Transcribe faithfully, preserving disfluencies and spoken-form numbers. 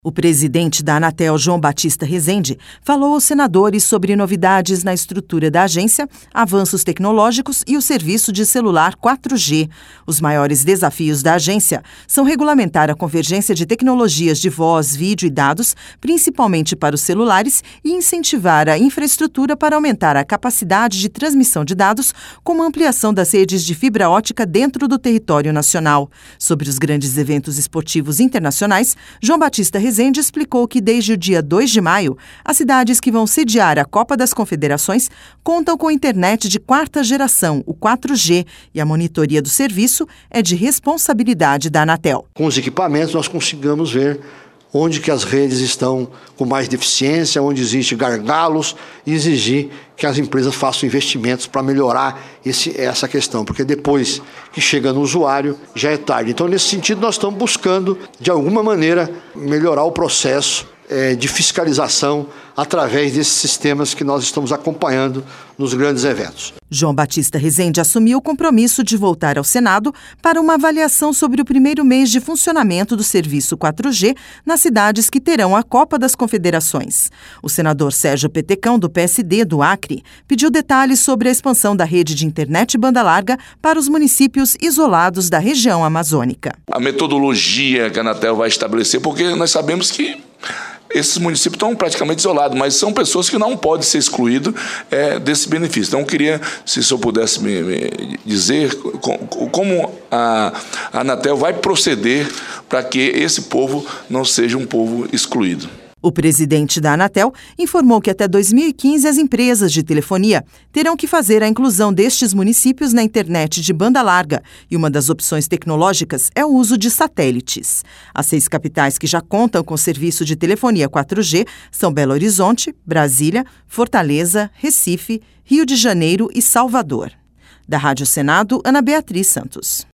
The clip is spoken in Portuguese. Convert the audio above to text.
O presidente da Anatel, João Batista Rezende, falou aos senadores sobre novidades na estrutura da agência, avanços tecnológicos e o serviço de celular quatro G. Os maiores desafios da agência são regulamentar a convergência de tecnologias de voz, vídeo e dados, principalmente para os celulares, e incentivar a infraestrutura para aumentar a capacidade de transmissão de dados, como a ampliação das redes de fibra ótica dentro do território nacional. Sobre os grandes eventos esportivos internacionais, João Batista Rezende Rezende explicou que desde o dia dois de maio, as cidades que vão sediar a Copa das Confederações contam com internet de quarta geração, o quatro G, e a monitoria do serviço é de responsabilidade da Anatel. Com os equipamentos nós consigamos ver onde que as redes estão com mais deficiência, onde existe gargalos, e exigir que as empresas façam investimentos para melhorar esse, essa questão, porque depois que chega no usuário já é tarde. Então, nesse sentido, nós estamos buscando, de alguma maneira, melhorar o processo é, de fiscalização através desses sistemas que nós estamos acompanhando nos grandes eventos. João Batista Rezende assumiu o compromisso de voltar ao Senado para uma avaliação sobre o primeiro mês de funcionamento do serviço quatro G nas cidades que terão a Copa das Confederações. O senador Sérgio Petecão, do P S D do Acre, pediu detalhes sobre a expansão da rede de internet banda larga para os municípios isolados da região amazônica. A metodologia que a Anatel vai estabelecer, porque nós sabemos que esses municípios estão praticamente isolados, mas são pessoas que não podem ser excluídas é, desse benefício. Então, eu queria, se o senhor pudesse me, me dizer como a, a Anatel vai proceder para que esse povo não seja um povo excluído. O presidente da Anatel informou que até dois mil e quinze as empresas de telefonia terão que fazer a inclusão destes municípios na internet de banda larga, e uma das opções tecnológicas é o uso de satélites. As seis capitais que já contam com serviço de telefonia quatro G são Belo Horizonte, Brasília, Fortaleza, Recife, Rio de Janeiro e Salvador. Da Rádio Senado, Ana Beatriz Santos.